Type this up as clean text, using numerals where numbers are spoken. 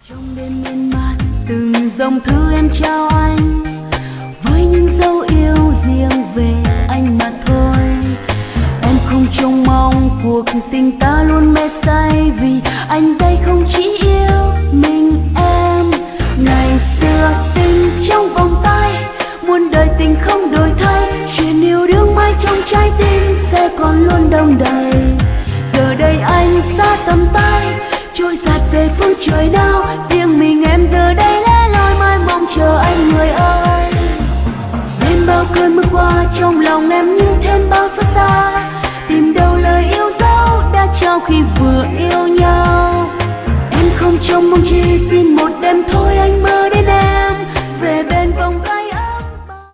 Trong đêm miên man từng dòng thư em trao anh với những dấu yêu riêng về anh mà thôi. Em không trông mong cuộc tình ta luôn mê say, vì anh đây không chỉ yêu mình em. Ngày xưa tình trong vòng tay, muôn đời tình không đổi thay, chuyện yêu đương mãi trong trái tim sẽ còn luôn đong đầy. Giờ đây anh xa tầm tay, trôi giạt về phương trời nào, riêng mình em giờ đây lẻ loi mãi mong chờ anh người ơi. Đêm bao cơn mưa qua trong lòng em như thêm bao phút ta, tìm đâu lời yêu dấu đã trao khi vừa yêu nhau. Em không trông mong chi, xin một đêm thôi anh mới